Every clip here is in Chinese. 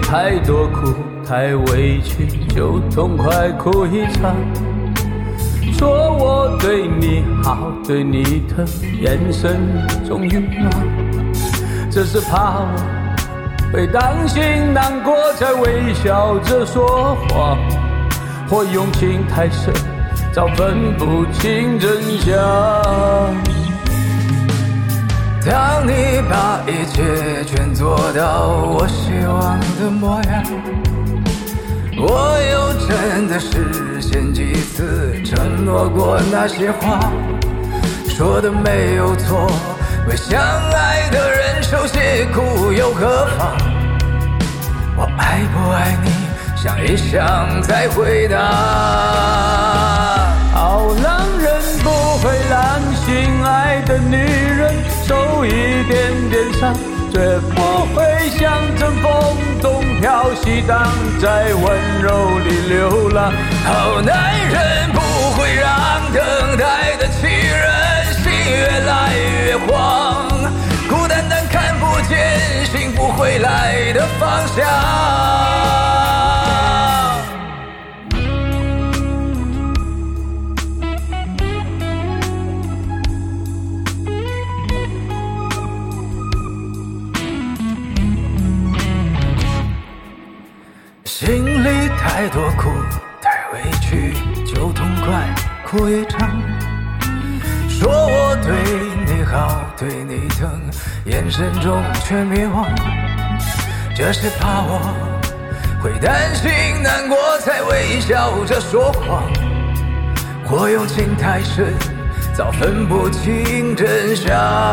太多苦太委屈，就痛快哭一场。说我对你好，对你疼，眼神中欲望，这是怕我会担心难过，才微笑着说谎，或用情太深，早分不清真相。 当你把一切全做到我希望的模样，我又真的实现几次承诺过那些话，说的没有错，为相爱的人受些苦又何妨？我爱不爱你，想一想再回答。 好男人不会让心爱的女人受一点点伤，绝不会像阵风东飘西荡，在温柔里流浪。 好男人不会让等待的情人心越来越慌，孤单单看不见幸福回来的方向。心里太多苦太委屈，就痛快哭一场。说我对你好对你疼，眼神中却迷惘，这是怕我会担心难过，才微笑着说谎，或用情太深，早分不清真相。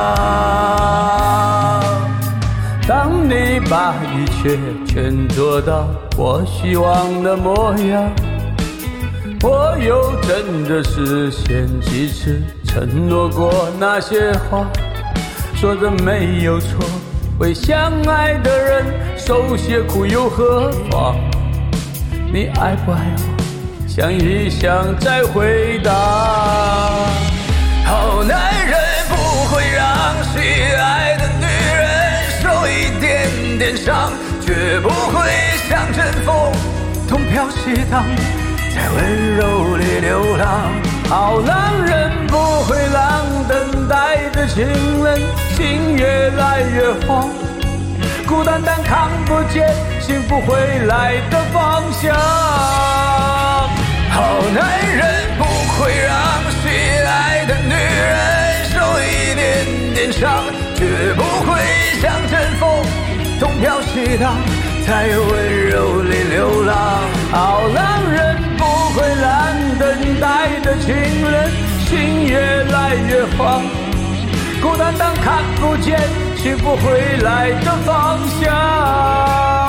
当你把一切全做到我希望的模样，我又真的实现几次承诺过那些话，说的没有错，为相爱的人受些苦又何妨？你爱不爱我，想一想再回答。 好男人不会让心爱的女人受一点点伤，绝不会像阵风东飘西荡，在温柔里流浪。 好男人不会让等待的情人心越来越慌，孤单单看不见幸福回来的方向。 好男人不会让心爱的女人受一点点伤，绝不会像阵风东飘西荡，在温柔里流浪。 好男人不会让等待的情人心越来越慌，孤单单看不见幸福回来的方向。